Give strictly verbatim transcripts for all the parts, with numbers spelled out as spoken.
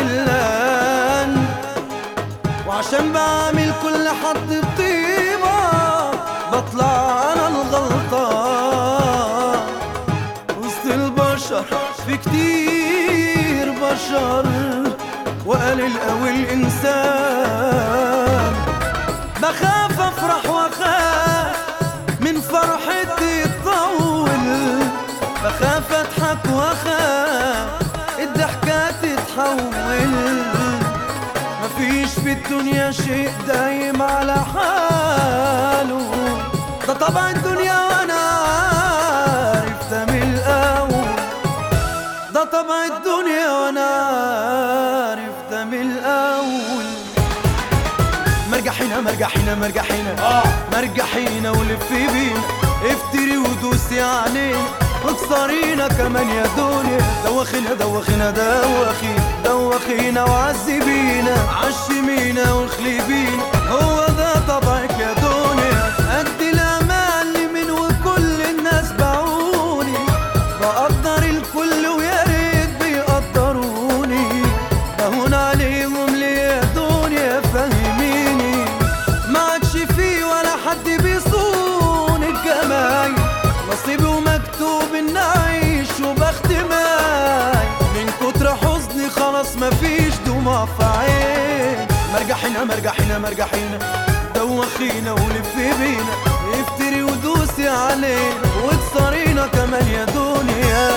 خلان، وعشان بعمل كل حد بطيبة بطلع انا الغلطان. وسط البشر في كتير بشر وقليل قوي الانسان. بخاف افرح واخاف من فرحتي تطول، بخاف اضحك واخاف الضحكة تتحول. مفيش في الدنيا شيء دايم على حاله، ده طبع الدنيا وانا عارف ده من الاول. ده طبع الدنيا وانا عارف ده من الاول. مرجحينا مرجحينا مرجحينا مرجحينا ولف بينا، افتري ودوسي علينا واكسرينا كمان يا دنيا. دوخينا دوخينا دوخينا دوخينا وعذبينا، عشمينا واخلبينا، هو ده طبعك يا دنيا. قد الامل من وكل الناس باعوني، بقدر الكل ويا ريت بيقدروني. بهون عليهم ليه يا دنيا فهميني، ما عادش فيه ولا حد بيصون الجمايل. نصيبي ومكتوب ان اعيش وبخت ماي، من كتر حزني خلاص مفيش دموع في عين. مرجحينا مرجحينا مرجحينا دوخينا ولف بينا، افتري ودوسي علينا واكسرينا كمان يا دنيا.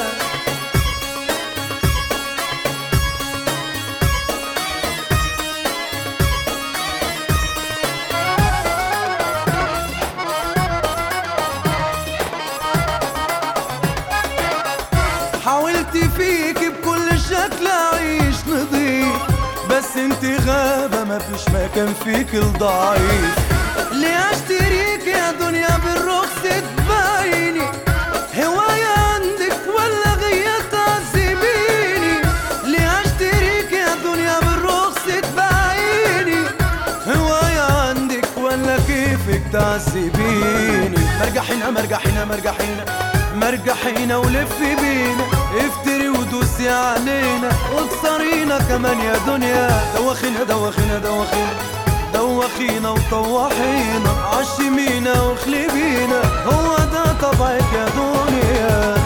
حاولت فيك بكل شكل اعيش نضيف، بس انت غابة مفيش مكان فيك الضعيف. ليه اشتريك يا دنيا بالرخص تبايني، هواية عندك ولا غية تعذبيني. ليه اشتريك يا دنيا بالرخص تبايني، هواية عندك ولا كيفك تعذبيني. مرجحينا مرجحينا مرجحينا مرجحينا ولف بينا، افتري ودوسي علينا واكسرينا كمان يا دنيا. دوخينا دوخينا دوخينا دوخينا وطوحينا، عشمينا واخلبينا، هو ده طبعك يا دنيا.